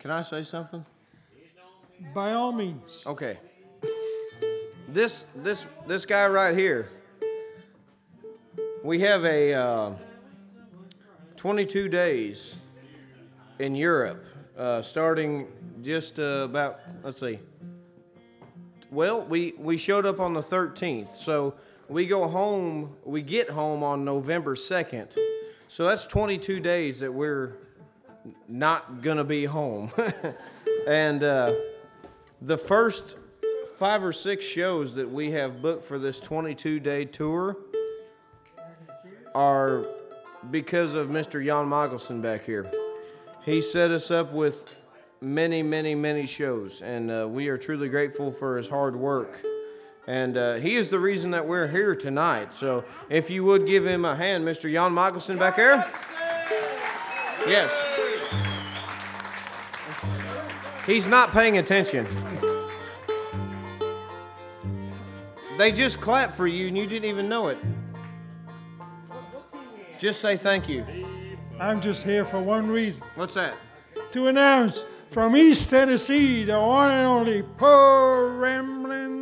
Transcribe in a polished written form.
Can I say something? By all means. Okay. This guy right here. We have a 22 days in Europe, starting just about. Let's see. Well, we showed up on the 13th, so we get home on November 2nd. So that's 22 days that we're not gonna be home. And the first 5 or 6 shows that we have booked for this 22-day tour are because of Mr. Jan Michelson back here. He set us up with many, many, many shows, and we are truly grateful for his hard work. And he is the reason that we're here tonight. So if you would give him a hand, Mr. Jan Michelson back there. Yes. He's not paying attention. They just clapped for you and you didn't even know it. Just say thank you. I'm just here for one reason. What's that? To announce from East Tennessee, the one and only Poor Ramblin'